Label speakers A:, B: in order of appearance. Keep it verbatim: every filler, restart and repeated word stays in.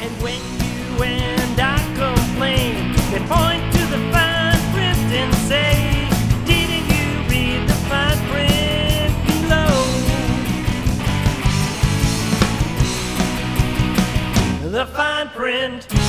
A: And when you and I complain, they point to the fine print and say, didn't you read the fine print below? The fine print.